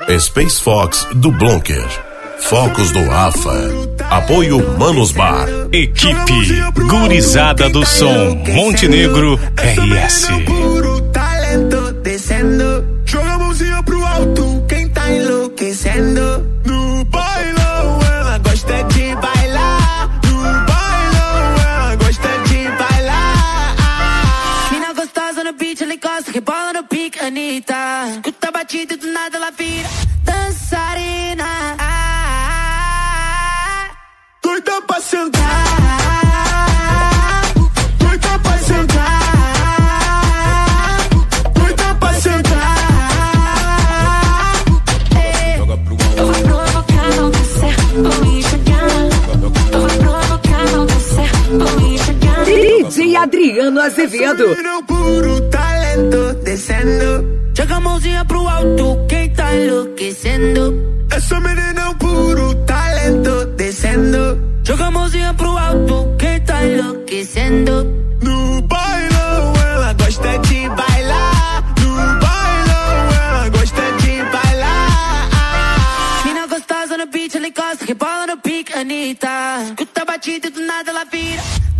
Space Fox do Blonker, Focos do AFA, apoio Manos Bar, equipe Gurizada do Som, Montenegro RS. Joga a mãozinha pro alto, quem tá enlouquecendo. No bailão ela gosta de bailar. No bailão ela gosta de bailar. Mina gostosa no beat, ela encosta, rebola no pique, Anitta. Escuta batida e do nada ela vira dançarina. Doida pra sentar. Doida pra sentar. Doida pra sentar. Eu vou provocar você, vou me jogar. Eu vou provocar você, vou me jogar. DJ Adriano Azevedo. Meu puro talento descendo. Joga a mãozinha pro alto, quem tá enlouquecendo. Essa menina é um puro talento descendo. Joga a mãozinha pro alto, quem tá enlouquecendo. No bailão ela gosta de bailar. No bailão ela gosta de bailar. Mina gostosa no beat, ela encosta, rebola no pique, Anitta. Escuta a batida e do nada ela vira